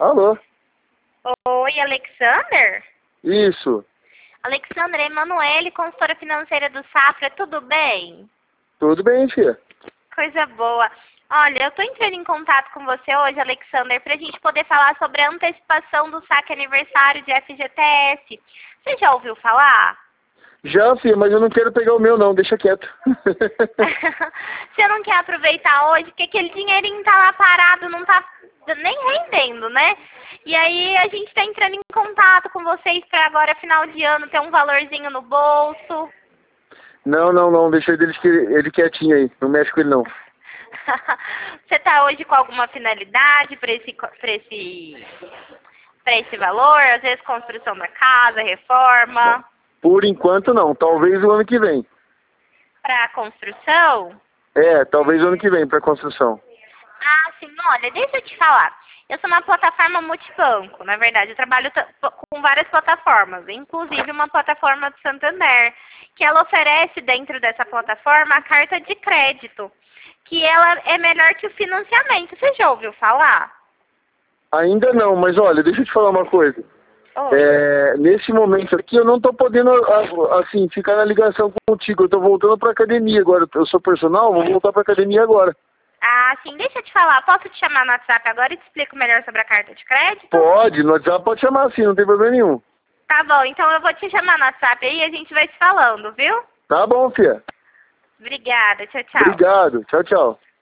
Alô? Oi, Alexander? Isso. Alexander, é Emanuele, consultora financeira do Safra, tudo bem? Tudo bem, tia? Coisa boa. Olha, eu tô entrando em contato com você hoje, Alexander, pra gente poder falar sobre a antecipação do saque aniversário de FGTS. Você já ouviu falar? Já, filha, mas eu não quero pegar o meu não, deixa quieto. Você não quer aproveitar hoje, porque aquele dinheirinho tá lá parado, não tá nem rendendo, né? E aí a gente tá entrando em contato com vocês pra agora, final de ano, ter um valorzinho no bolso. Não, deixa ele quietinho aí, não mexe com ele não. Você tá hoje com alguma finalidade pra esse valor? Às vezes construção da casa, reforma. Por enquanto não, talvez o ano que vem. Pra construção? Talvez o ano que vem pra construção. Ah, sim, olha, deixa eu te falar. Eu sou uma plataforma multibanco, na verdade. Eu trabalho com várias plataformas, inclusive uma plataforma do Santander, que ela oferece dentro dessa plataforma a carta de crédito, que ela é melhor que o financiamento. Você já ouviu falar? Ainda não, mas olha, deixa eu te falar uma coisa. Oi. Nesse momento aqui eu não tô podendo, assim, ficar na ligação contigo. Eu tô voltando pra academia agora. Eu sou personal, vou voltar pra academia agora. Ah, sim, deixa eu te falar. Posso te chamar no WhatsApp agora e te explico melhor sobre a carta de crédito? Pode, no WhatsApp pode chamar assim, não tem problema nenhum. Tá bom, então eu vou te chamar no WhatsApp aí e a gente vai se falando, viu? Tá bom, filha. Obrigada, tchau, tchau. Obrigado. Tchau, tchau.